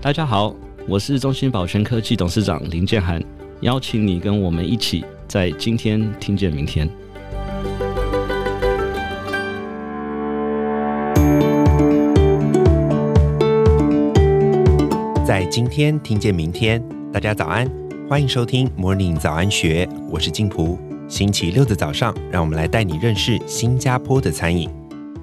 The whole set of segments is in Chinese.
大家好，我是中兴保全科技董事长林建涵，邀请你跟我们一起在今天听见明天。 在今天听见明天，大家早安，欢迎收听 Morning 早安学，我是静璞。星期六的早上，让我们来带你认识新加坡的餐饮。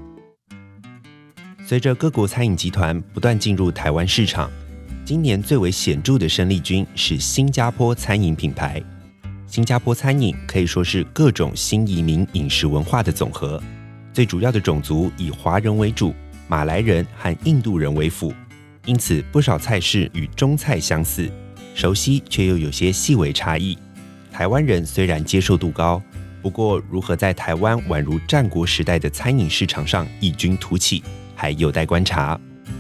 随着各国餐饮集团不断进入台湾市场，今年最为显著的生力军是新加坡餐饮品牌。新加坡餐饮可以说是各种新移民饮食文化的总和，最主要的种族以华人为主，马来人和印度人为辅，因此不少菜式与中菜相似，熟悉却又有些细微差异。台湾人虽然接受度高，不过如何在台湾宛如战国时代的餐饮市场上异军突起，还有待观察。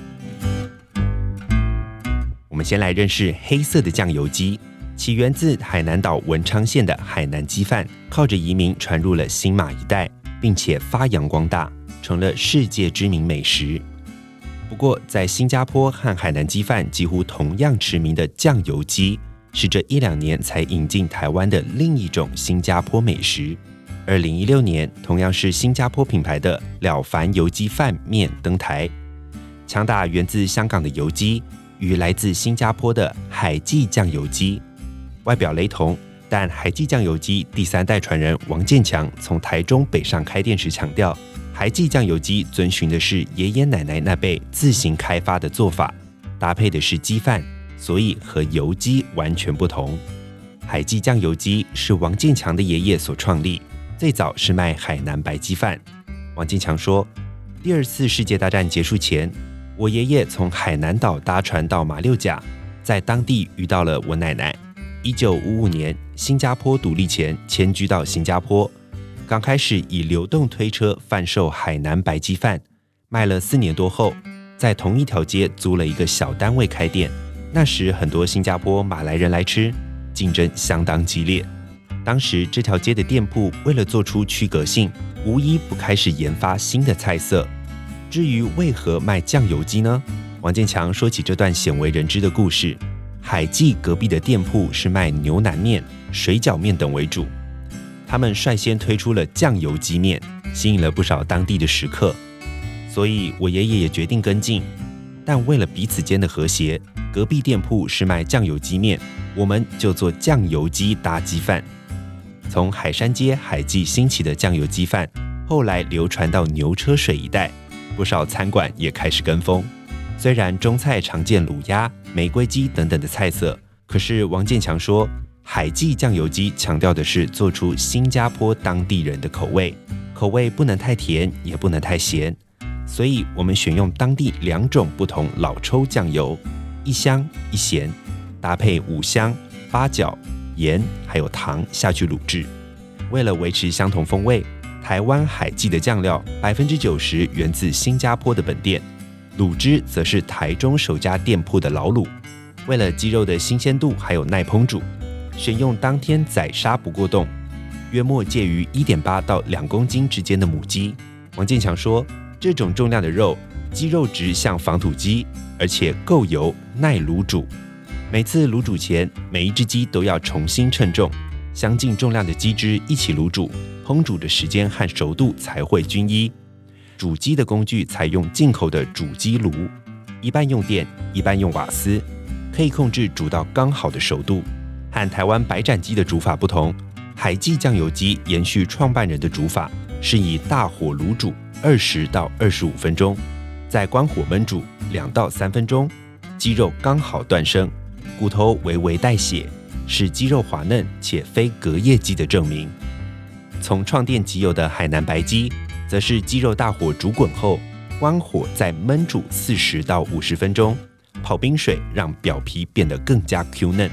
我们先来认识黑色的酱油鸡，起源自海南岛文昌县的海南鸡饭，靠着移民传入了新马一带，并且发扬光大，成了世界知名美食。不过在新加坡和海南鸡饭几乎同样驰名的酱油鸡，是这1-2年才引进台湾的另一种新加坡美食。2016年，同样是新加坡品牌的了凡油鸡饭面登台，强打源自香港的油鸡与来自新加坡的海记酱油鸡。外表雷同，但海记酱油鸡第3代传人王建强从台中北上开店时强调，海记酱油鸡遵循的是爷爷奶奶那辈自行开发的做法，搭配的是鸡饭，所以和油鸡完全不同。海记酱油鸡是王建强的爷爷所创立，最早是卖海南白鸡饭。王建强说，第2次世界大战结束前，我爷爷从海南岛搭船到马六甲，在当地遇到了我奶奶。1955年，新加坡独立前迁居到新加坡，刚开始以流动推车贩售海南白鸡饭，卖了4年多后，在同一条街租了一个小单位开店。那时很多新加坡马来人来吃，竞争相当激烈。当时这条街的店铺为了做出区隔性，无一不开始研发新的菜色。至于为何卖酱油鸡呢？王建强说起这段鲜为人知的故事。海记隔壁的店铺是卖牛腩面、水饺面等为主，他们率先推出了酱油鸡面，吸引了不少当地的食客，所以我爷爷也决定跟进。但为了彼此间的和谐，隔壁店铺是卖酱油鸡面，我们就做酱油鸡搭鸡饭。从海山街海记兴起的酱油鸡饭，后来流传到牛车水一带，不少餐馆也开始跟风。虽然中菜常见卤鸭、玫瑰鸡等等的菜色，可是王建强说，海记酱油鸡强调的是做出新加坡当地人的口味，口味不能太甜，也不能太咸，所以我们选用当地2种不同老抽酱油，一香一咸，搭配5香、八角、盐还有糖下去卤制。为了维持相同风味，台湾海记的酱料90%源自新加坡的本店，卤汁则是台中首家店铺的老卤。为了鸡肉的新鲜度还有耐烹煮，选用当天宰杀不过冻，约莫介于1.8到2公斤之间的母鸡。王建强说，这种重量的肉，鸡肉质像防土鸡，而且够油耐卤煮。每次卤煮前，每一只鸡都要重新称重，相近重量的鸡汁一起卤煮，烹煮的时间和熟度才会均一。煮鸡的工具采用进口的煮鸡炉，一半用电，一半用瓦斯，可以控制煮到刚好的熟度。和台湾白斩鸡的煮法不同，海记酱油鸡延续创办人的煮法，是以大火卤煮20到25分钟，再关火焖煮2到3分钟，鸡肉刚好断生，骨头微微带血，使鸡肉滑嫩且非隔夜鸡的证明。从创店即有的海南白鸡，则是鸡肉大火煮滚后，关火再焖煮40到50分钟，泡冰水让表皮变得更加 Q 嫩。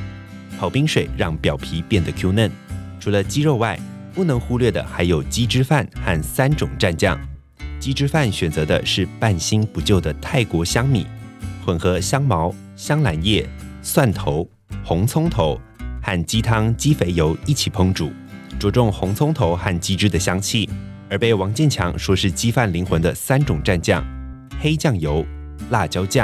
除了鸡肉外，不能忽略的还有鸡汁饭和3种蘸酱。鸡汁饭选择的是半新不旧的泰国香米，混合香茅、香兰叶、蒜头、红葱头和鸡汤、鸡肥油一起烹煮，着重红葱头和鸡汁的香气，而被王建强说是鸡饭灵魂的3种蘸酱：黑酱油、辣椒酱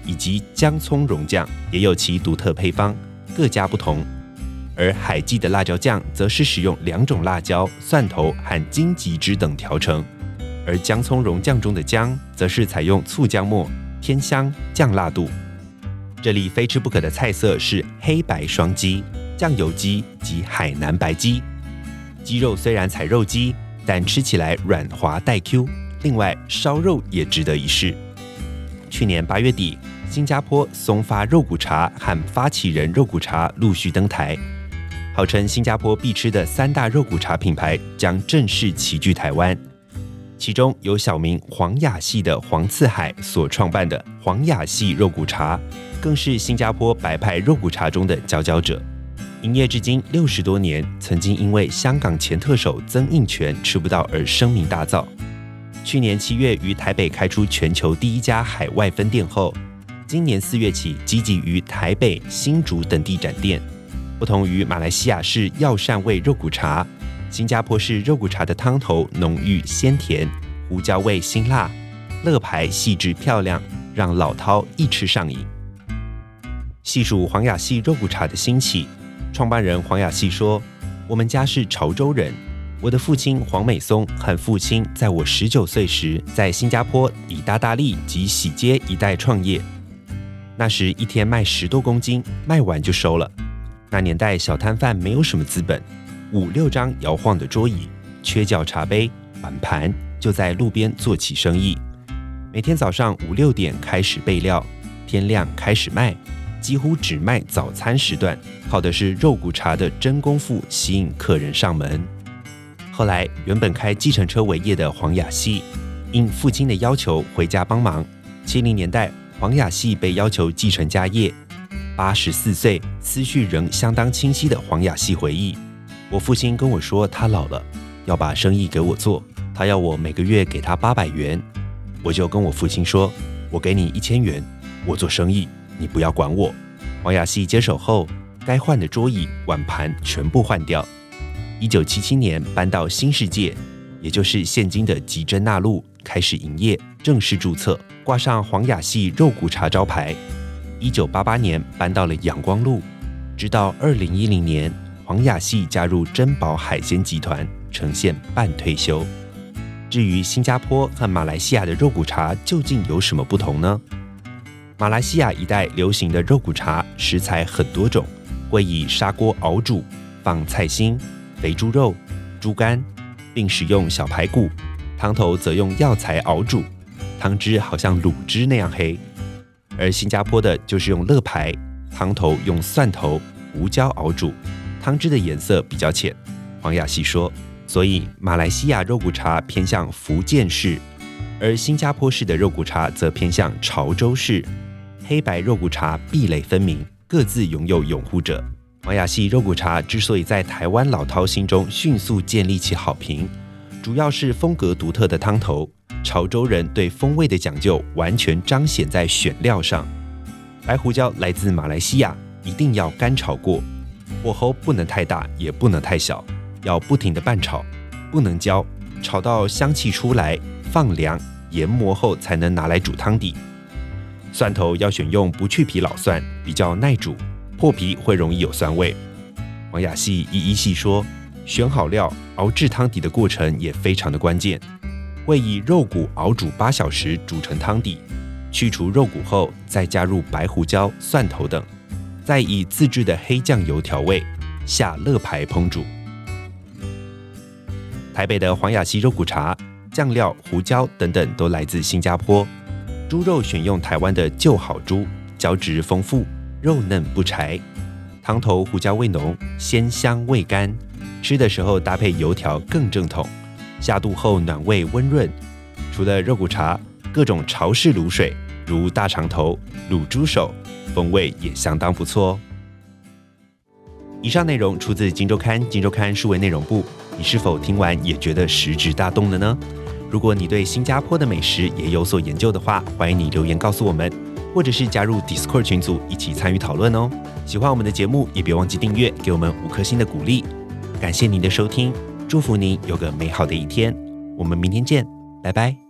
以及姜葱蓉酱也有其独特配方，各家不同。而海记的辣椒酱则是使用2种辣椒、蒜头和金桔汁等调成，而姜葱蓉酱中的姜则是采用醋姜末，添香降辣度。这里非吃不可的菜色是黑白双鸡、酱油鸡及海南白鸡。鸡肉虽然采肉鸡，但吃起来软滑带 Q。另外，烧肉也值得一试。去年8月底，新加坡松发肉骨茶和发起人肉骨茶陆续登台，号称新加坡必吃的3大肉骨茶品牌将正式齐聚台湾。其中有小名黄雅系的黄次海所创办的黄雅系肉骨茶，更是新加坡白派肉骨茶中的佼佼者。营业至今60多年，曾经因为香港前特首曾荫权吃不到而声名大噪。去年7月于台北开出全球第1家海外分店后，今年4月起积极于台北、新竹等地展店。不同于马来西亚式药膳味肉骨茶，新加坡式肉骨茶的汤头浓郁鲜甜，胡椒味辛辣，乐牌细致漂亮，让老饕一吃上瘾。细数黄雅系肉骨茶的兴起，创办人黄雅系说：“我们家是潮州人，我的父亲黄美松和父亲在我19岁时，在新加坡以大大利及喜街一带创业。那时一天卖10多公斤，卖完就收了。那年代小摊贩没有什么资本，5、6张摇晃的桌椅，缺角茶杯、碗盘，就在路边做起生意。每天早上5、6点开始备料，天亮开始卖。”几乎只卖早餐时段，靠的是肉骨茶的真功夫吸引客人上门。后来，原本开计程车为业的黄雅系，因父亲的要求回家帮忙。70年代，黄雅系被要求继承家业。84岁，思绪仍相当清晰的黄雅系回忆：“我父亲跟我说他老了，要把生意给我做，他要我每个月给他800元。我就跟我父亲说，我给你1000元，我做生意。”你不要管我。黄雅系接手后，该换的桌椅、碗盘全部换掉。1977年搬到新世界，也就是现今的吉珍纳路，开始营业，正式注册，挂上黄雅系肉骨茶招牌。1988年搬到了阳光路，直到2010年，黄雅系加入珍宝海鲜集团，呈现半退休。至于新加坡和马来西亚的肉骨茶究竟有什么不同呢？马来西亚一带流行的肉骨茶食材很多种，会以砂锅熬煮，放菜心、肥猪肉、猪肝，并使用小排骨，汤头则用药材熬煮，汤汁好像卤汁那样黑。而新加坡的就是用乐牌，汤头用蒜头、胡椒熬煮，汤汁的颜色比较浅。黄雅系说，所以马来西亚肉骨茶偏向福建式，而新加坡式的肉骨茶则偏向潮州式。黑白肉骨茶壁垒分明，各自拥有拥护者。黄雅系肉骨茶之所以在台湾老饕心中迅速建立起好评，主要是风格独特的汤头。潮州人对风味的讲究完全彰显在选料上。白胡椒来自马来西亚，一定要干炒过，火候不能太大，也不能太小，要不停的拌炒，不能焦，炒到香气出来，放凉研磨后才能拿来煮汤底。蒜头要选用不去皮老蒜，比较耐煮，破皮会容易有酸味。黄雅系一一细说，选好料，熬制汤底的过程也非常的关键，会以肉骨熬煮8小时煮成汤底，去除肉骨后再加入白胡椒、蒜头等，再以自制的黑酱油调味，下乐牌烹煮。台北的黄雅系肉骨茶，酱料、胡椒等等都来自新加坡。猪肉选用台湾的就好猪，胶质丰富，肉嫩不柴，汤头胡椒味浓，鲜香味甘，吃的时候搭配油条更正统，下肚后暖胃温润。除了肉骨茶，各种潮式卤水，如大肠头、卤猪手，风味也相当不错哦。以上内容出自《今周刊》，《今周刊》数位内容部。你是否听完也觉得食指大动了呢？如果你对新加坡的美食也有所研究的话，欢迎你留言告诉我们，或者是加入 Discord 群组一起参与讨论哦。喜欢我们的节目，也别忘记订阅，给我们5颗星的鼓励。感谢您的收听，祝福您有个美好的一天。我们明天见，拜拜。